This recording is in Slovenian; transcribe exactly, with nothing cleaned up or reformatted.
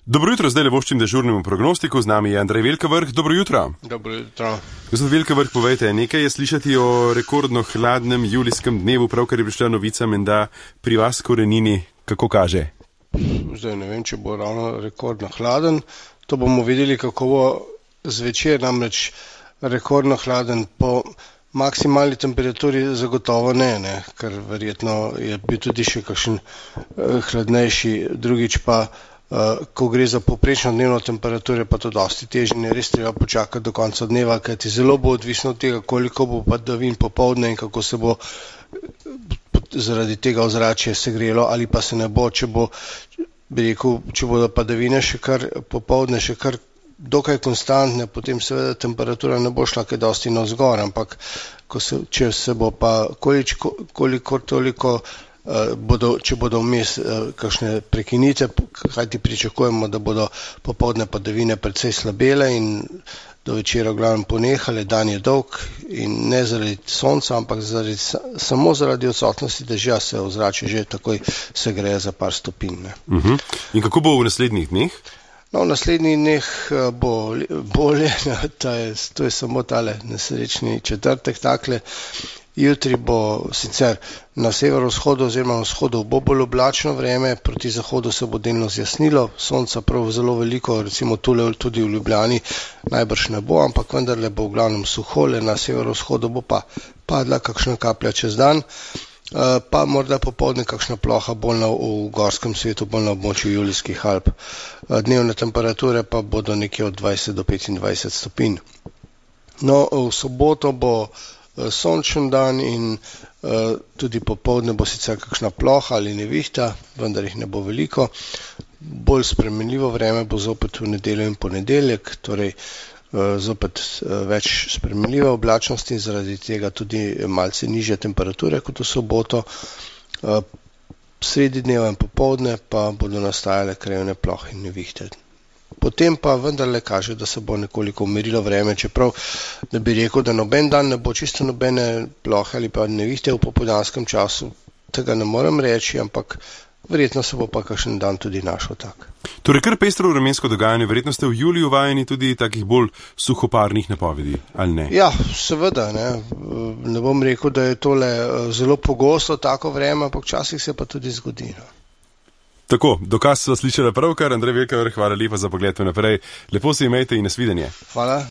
Dobro jutro, zdaj le voščim dežurnemu prognostiku, z nami je Andrej Velkavrh. Dobro jutro. Dobro jutro. Gospod Velkavrh, povejte, nekaj je slišati o rekordno hladnem julijskem dnevu, pravkar je prišla novica menda pri vas korenini, kako kaže? Zdaj ne vem, če bo ravno rekordno hladen, to bomo videli, kako bo zvečer, namreč rekordno hladen po maksimalni temperaturi zagotovo ne, ne, ker verjetno je bil tudi še kakšen eh, hladnejši, drugič pa Uh, ko gre za povprečno dnevno temperaturo, pa to dosti težje, ne res treba počakati do konca dneva, kajti zelo bo odvisno od tega, koliko bo padavin popoldne in kako se bo zaradi tega ozračje segrelo ali pa se ne bo, če bo, bi rekel, če bodo padavine še kar popoldne, še kar dokaj konstantne, potem seveda temperatura ne bo šla kaj dosti navzgor, ampak ko se, če se bo pa koliko, koliko toliko Uh, bodo, če bodo vmes uh, kakšne prekinite, kajti pričakujemo, da bodo popoldne padavine precej slabele in do večera v glavnem ponehale, dan je dolg in ne zaradi sonca, ampak zaradi, samo zaradi odsotnosti dežja se ozračje že takoj segreje za par stopinj. Uh-huh. In kako bo v naslednjih dneh? No, v naslednjih dneh uh, bo bolje, to je, to je samo tale nesrečni četrtek takle. Jutri bo sicer na severovzhodu oziroma na vzhodu bo bolj oblačno vreme, proti zahodu se bo delno zjasnilo, sonca prav zelo veliko, recimo tule tudi v Ljubljani najbrž ne bo, ampak vendarle bo v glavnem suho, le na severovzhodu bo pa padla kakšna kaplja čez dan, pa morda popoldne kakšna ploha bolj na, v gorskem svetu, bolj na območju Julijskih Alp. Dnevne temperature pa bodo nekje od dvajset do petindvajset stopinj. No, v soboto bo sončen dan in uh, tudi popoldne bo sicer kakšna ploha ali nevihta, vendar jih ne bo veliko. Bolj spremenljivo vreme bo zopet v nedeljo in ponedeljek, torej uh, zopet uh, več spremenljive oblačnosti, zaradi tega tudi malce nižje temperature kot v soboto. Uh, sredi dneva in popoldne pa bodo nastajale krajevne plohe in nevihte. Potem pa vendarle kaže, da se bo nekoliko umirilo vreme, čeprav da bi rekel, da noben dan ne bo čisto nobene plohe ali pa nevihte v popoldanskem času, tega ne morem reči, ampak verjetno se bo pa kakšen dan tudi našel tak. Torej, kar pestro vremensko dogajanje, verjetno ste v juliju vajeni tudi takih bolj suhoparnih napovedi, ali ne? Ja, seveda, ne. Ne bom rekel, da je tole zelo pogosto tako vreme, ampak včasih se pa tudi zgodi. No. Tako, dokaz sva slišala pravkar, Andrej Velkavrh, hvala lepa za pogled naprej. Lepo se imejte in nasvidenje. Hvala.